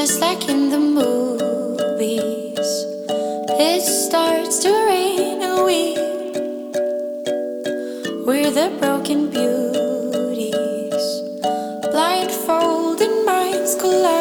just like in the movies. It starts to rain and we're the broken beauties. Blindfolded minds collide.